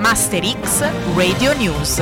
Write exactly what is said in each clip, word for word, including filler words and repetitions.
Master X Radio News.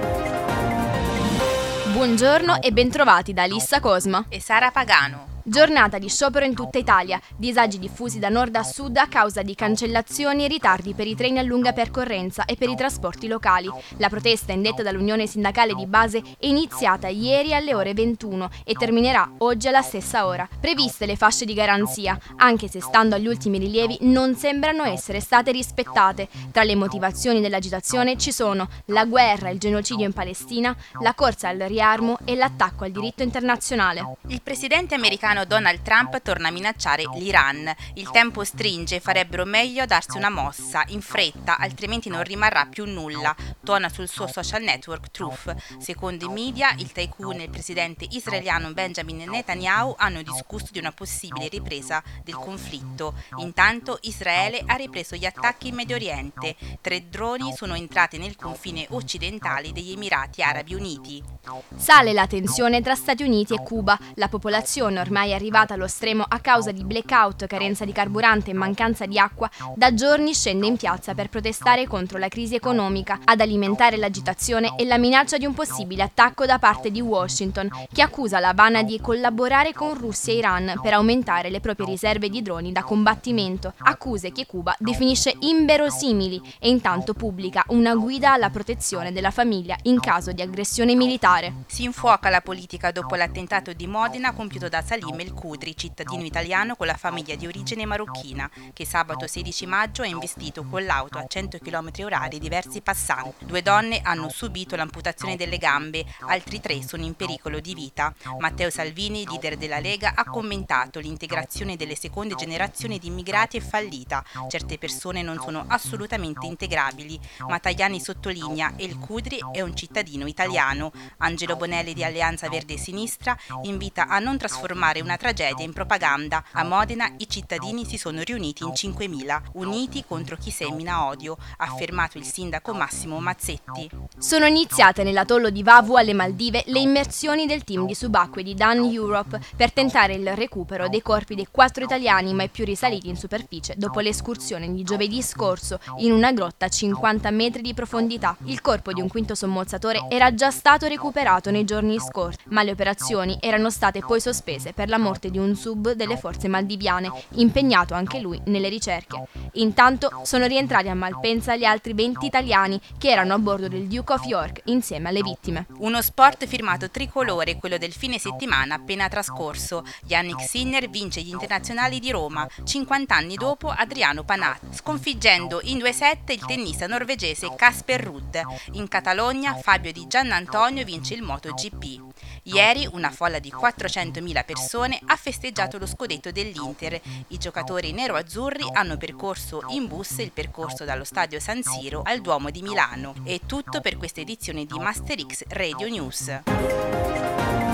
Buongiorno e bentrovati da Alissa Cosma e Sara Pagano. Giornata di sciopero in tutta Italia, disagi diffusi da nord a sud a causa di cancellazioni e ritardi per i treni a lunga percorrenza e per i trasporti locali. La protesta indetta dall'Unione Sindacale di Base è iniziata ieri alle ore ventuno e terminerà oggi alla stessa ora. Previste le fasce di garanzia, anche se stando agli ultimi rilievi non sembrano essere state rispettate. Tra le motivazioni dell'agitazione ci sono la guerra e il genocidio in Palestina, la corsa al riarmo e l'attacco al diritto internazionale. Il presidente americano Donald Trump torna a minacciare l'Iran. Il tempo stringe, farebbero meglio a darsi una mossa, in fretta, altrimenti non rimarrà più nulla, tuona sul suo social network Truth. Secondo i media, il tycoon e il presidente israeliano Benjamin Netanyahu hanno discusso di una possibile ripresa del conflitto. Intanto Israele ha ripreso gli attacchi in Medio Oriente. Tre droni sono entrati nel confine occidentale degli Emirati Arabi Uniti. Sale la tensione tra Stati Uniti e Cuba. La popolazione ormai è arrivata allo stremo a causa di blackout, carenza di carburante e mancanza di acqua, da giorni scende in piazza per protestare contro la crisi economica. Ad alimentare l'agitazione è la minaccia di un possibile attacco da parte di Washington, che accusa La Habana di collaborare con Russia e Iran per aumentare le proprie riserve di droni da combattimento, accuse che Cuba definisce inverosimili e intanto pubblica una guida alla protezione della famiglia in caso di aggressione militare. Si infuoca la politica dopo l'attentato di Modena compiuto da Salim El Khudri, cittadino italiano con la famiglia di origine marocchina, che sabato sedici maggio ha investito con l'auto a cento chilometri orari diversi passanti. Due donne hanno subito l'amputazione delle gambe, altri tre sono in pericolo di vita. Matteo Salvini, leader della Lega, ha commentato: l'integrazione delle seconde generazioni di immigrati è fallita, certe persone non sono assolutamente integrabili, ma Tajani sottolinea: El Khudri è un cittadino italiano. Angelo Bonelli di Alleanza Verde e Sinistra invita a non trasformare una tragedia in propaganda. A Modena i cittadini si sono riuniti in cinquemila, uniti contro chi semina odio, ha affermato il sindaco Massimo Mazzetti. Sono iniziate nell'atollo di Vavu alle Maldive le immersioni del team di subacquei di Dan Europe per tentare il recupero dei corpi dei quattro italiani mai più risaliti in superficie dopo l'escursione di giovedì scorso in una grotta a cinquanta metri di profondità. Il corpo di un quinto sommozzatore era già stato recuperato nei giorni scorsi, ma le operazioni erano state poi sospese per la morte di un sub delle forze maldiviane, impegnato anche lui nelle ricerche. Intanto sono rientrati a Malpensa gli altri venti italiani che erano a bordo del Duke of York insieme alle vittime. Uno sport firmato tricolore, quello del fine settimana appena trascorso. Yannick Sinner vince gli internazionali di Roma, cinquanta anni dopo Adriano Panat, sconfiggendo in due set il tennista norvegese Casper Ruud. In Catalogna Fabio Di Giannantonio vince il MotoGP. Ieri una folla di quattrocentomila persone ha festeggiato lo scudetto dell'Inter. I giocatori nero-azzurri hanno percorso in bus il percorso dallo stadio San Siro al Duomo di Milano. È tutto per questa edizione di Master X Radio News.